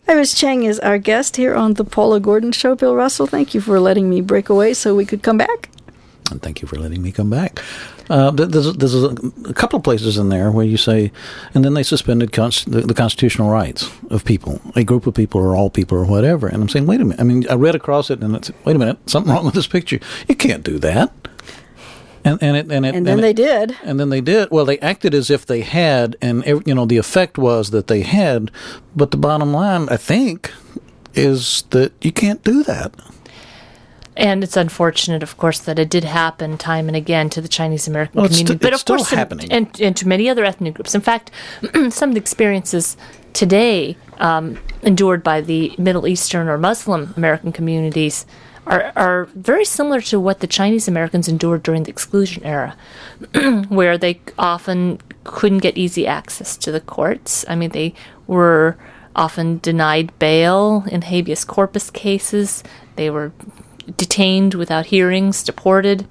Iris Chang is our guest here on the Paula Gordon Show. Bill Russell, thank you for letting me break away so we could come back. And thank you for letting me come back. There's a couple of places in there where you say, and then they suspended the constitutional rights of people, a group of people or all people or whatever. And I'm saying, wait a minute. I mean, I read across it and it's, wait a minute, something wrong with this picture. You can't do that. And then they did. And then they did. Well, they acted as if they had, and the effect was that they had. But the bottom line, I think, is that you can't do that. And it's unfortunate, of course, that it did happen time and again to the Chinese American community. But of course, happening. And to many other ethnic groups. In fact, some of the experiences today endured by the Middle Eastern or Muslim American communities are very similar to what the Chinese Americans endured during the exclusion era, where they often couldn't get easy access to the courts. I mean, they were often denied bail in habeas corpus cases. They were detained without hearings, deported.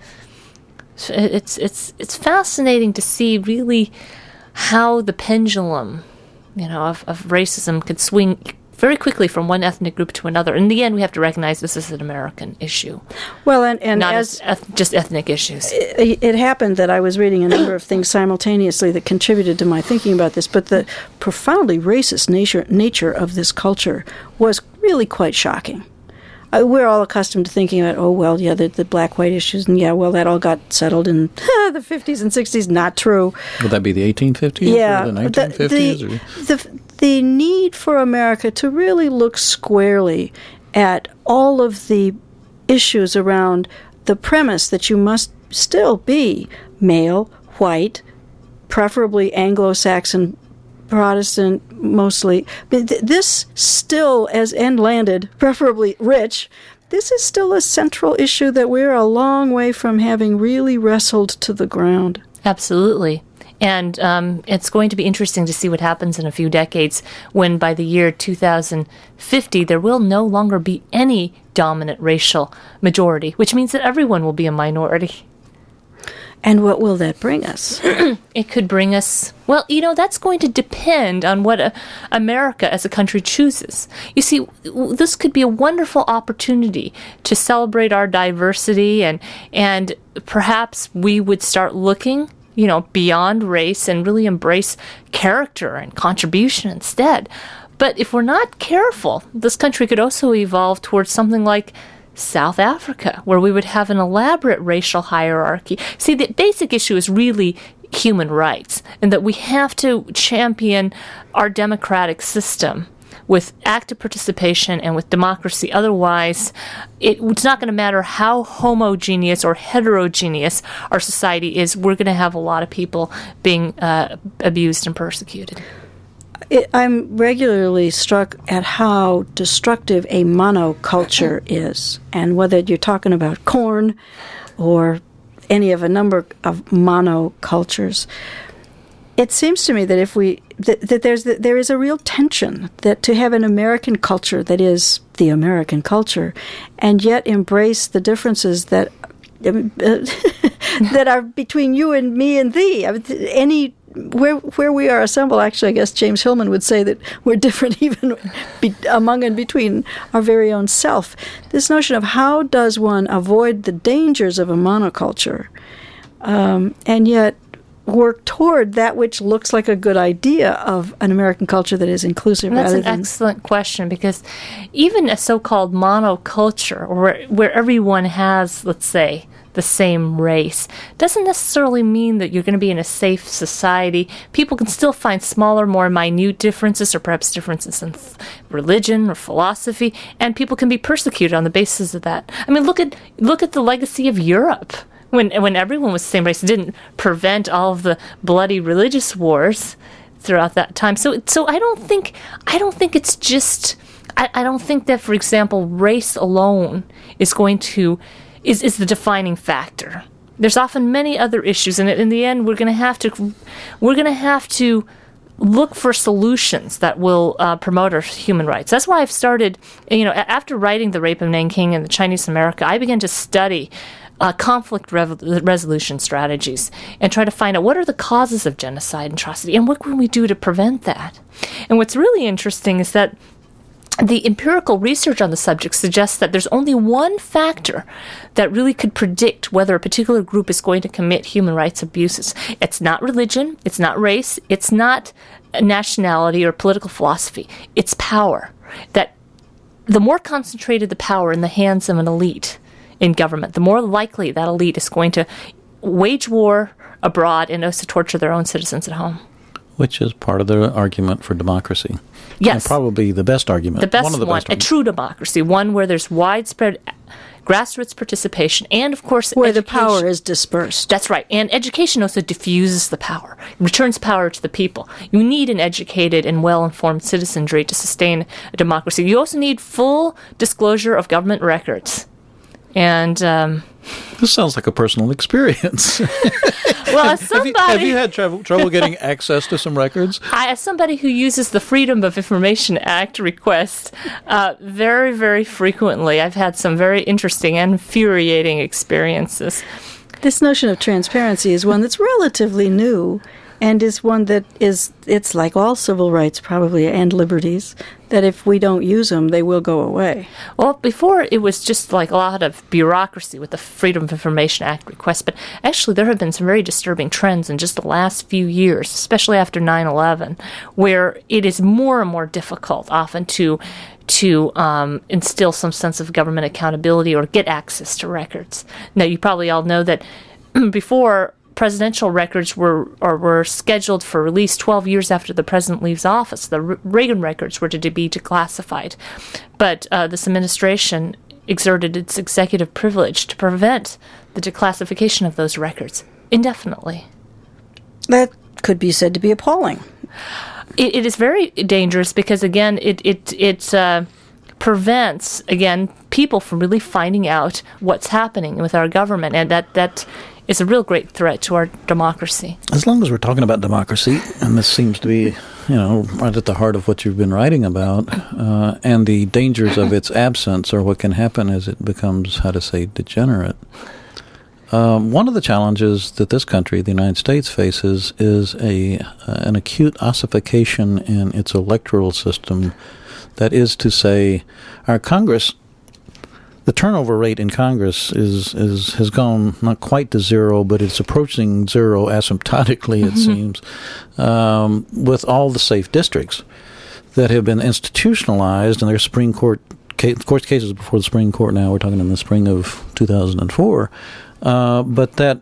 It's fascinating to see really how the pendulum, of racism could swing very quickly from one ethnic group to another. In the end, we have to recognize this is an American issue. Well, and not just ethnic issues. It happened that I was reading a number of things simultaneously that contributed to my thinking about this, but the profoundly racist nature of this culture was really quite shocking. We're all accustomed to thinking about, the black-white issues, and that all got settled in the 50s and 60s. Not true. Would that be the 1850s? Yeah. Or the 1950s? The need for America to really look squarely at all of the issues around the premise that you must still be male, white, preferably Anglo-Saxon, Protestant mostly. This still, and landed, preferably rich, this is still a central issue that we're a long way from having really wrestled to the ground. Absolutely. And it's going to be interesting to see what happens in a few decades when by the year 2050 there will no longer be any dominant racial majority, which means that everyone will be a minority. And what will that bring us? It could bring us, that's going to depend on what America as a country chooses. You see, this could be a wonderful opportunity to celebrate our diversity, and perhaps we would start looking, beyond race and really embrace character and contribution instead. But if we're not careful, this country could also evolve towards something like South Africa, where we would have an elaborate racial hierarchy. See, the basic issue is really human rights, and that we have to champion our democratic system with active participation and with democracy. Otherwise, it's not going to matter how homogeneous or heterogeneous our society is. We're going to have a lot of people being abused and persecuted. I'm regularly struck at how destructive a monoculture is, and whether you're talking about corn or any of a number of monocultures. It seems to me that there is a real tension that to have an American culture that is the American culture, and yet embrace the differences that that are between you and me and thee. Where we are assembled, actually, I guess James Hillman would say that we're different even among and between our very own self. This notion of how does one avoid the dangers of a monoculture, and yet work toward that which looks like a good idea of an American culture that is inclusive. And that's an excellent question, because even a so-called monoculture, where everyone has, let's say, the same race, doesn't necessarily mean that you're going to be in a safe society. People can still find smaller, more minute differences, or perhaps differences in religion or philosophy, and people can be persecuted on the basis of that. I mean, look at the legacy of Europe. When everyone was the same race, it didn't prevent all of the bloody religious wars throughout that time. So I don't think it's just. I don't think that, for example, race alone is going to is the defining factor. There's often many other issues, and in the end, we're going to have to look for solutions that will promote our human rights. That's why I've started. After writing The Rape of Nanking and the Chinese America, I began to study conflict resolution strategies and try to find out what are the causes of genocide and atrocity and what can we do to prevent that. And what's really interesting is that the empirical research on the subject suggests that there's only one factor that really could predict whether a particular group is going to commit human rights abuses. It's not religion, it's not race, it's not nationality or political philosophy. It's power. That the more concentrated the power in the hands of an elite in government, the more likely that elite is going to wage war abroad and also torture their own citizens at home. Which is part of the argument for democracy. Yes. And probably the best argument. The best one. Of the one, best a true democracy, one where there's widespread grassroots participation and, of course, where the education. power is dispersed. That's right. And education also diffuses the power, returns power to the people. You need an educated and well-informed citizenry to sustain a democracy. You also need full disclosure of government records. And this sounds like a personal experience. well, as somebody, have you had trouble getting access to some records? As somebody who uses the Freedom of Information Act request very, very frequently, I've had some very interesting and infuriating experiences. This notion of transparency is one that's relatively new, and is one that it's like all civil rights probably and liberties, that if we don't use them, they will go away. Well, before it was just like a lot of bureaucracy with the Freedom of Information Act request, but actually there have been some very disturbing trends in just the last few years, especially after 9/11, where it is more and more difficult often to instill some sense of government accountability or get access to records. Now, you probably all know that before, presidential records were scheduled for release 12 years after the president leaves office. The Reagan records were to be declassified. But this administration exerted its executive privilege to prevent the declassification of those records indefinitely. That could be said to be appalling. It is very dangerous because, again, it prevents, again, people from really finding out what's happening with our government, and that is a real great threat to our democracy. As long as we're talking about democracy, and this seems to be, right at the heart of what you've been writing about, and the dangers of its absence, or what can happen as it becomes, degenerate. One of the challenges that this country, the United States, faces is an acute ossification in its electoral system. That is to say, our Congress, the turnover rate in Congress has gone not quite to zero, but it's approaching zero asymptotically, it seems, with all the safe districts that have been institutionalized, and their Supreme Court cases before the Supreme Court now. We're talking in the spring of 2004. But that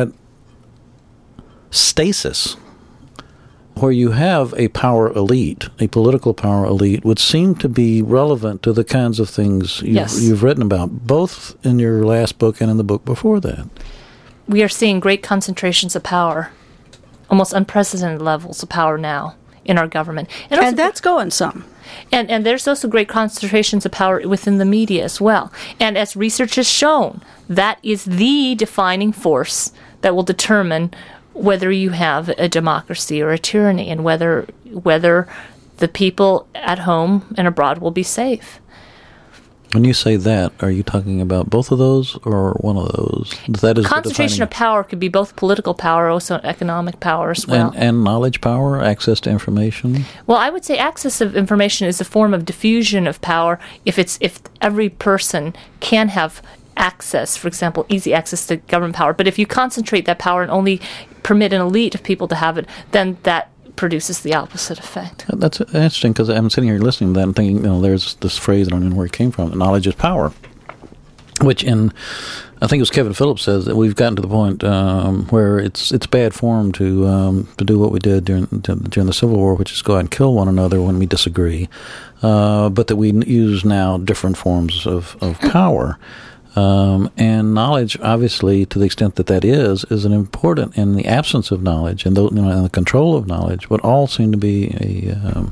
stasis, where you have a power elite, a political power elite, would seem to be relevant to the kinds of things you've written about, both in your last book and in the book before that. We are seeing great concentrations of power, almost unprecedented levels of power now in our government. And that's going some. And there's also great concentrations of power within the media as well. And as research has shown, that is the defining force that will determine whether you have a democracy or a tyranny, and whether the people at home and abroad will be safe. When you say that, are you talking about both of those or one of those? That is concentration of power could be both political power, also economic power as well. And knowledge power, access to information? Well, I would say access of information is a form of diffusion of power if every person can have access, for example, easy access to government power. But if you concentrate that power and only permit an elite of people to have it, then that produces the opposite effect. That's interesting, because I'm sitting here listening to that and thinking, there's this phrase, I don't know where it came from, knowledge is power, which I think it was Kevin Phillips says that we've gotten to the point where it's bad form to do what we did during the Civil War, which is go out and kill one another when we disagree, but that we use now different forms of power. And knowledge, obviously, to the extent that is an important, in the absence of knowledge and the control of knowledge, would all seem to be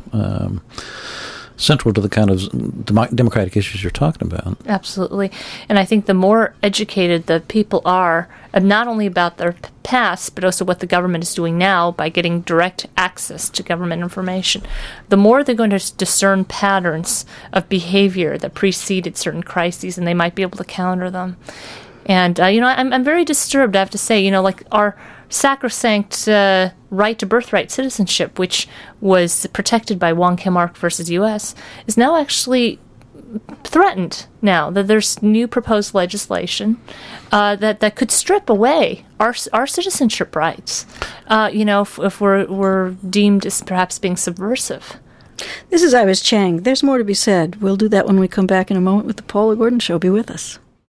central to the kind of democratic issues you're talking about. Absolutely. And I think the more educated the people are, not only about their past, but also what the government is doing now by getting direct access to government information, the more they're going to discern patterns of behavior that preceded certain crises, and they might be able to counter them. And, I'm very disturbed, I have to say, like our sacrosanct right to birthright citizenship, which was protected by Wong Kim Ark versus U.S., is now actually threatened now that there's new proposed legislation that could strip away our citizenship rights, if we're deemed as perhaps being subversive. This is Iris Chang. There's more to be said. We'll do that when we come back in a moment with the Paula Gordon Show. Be with us.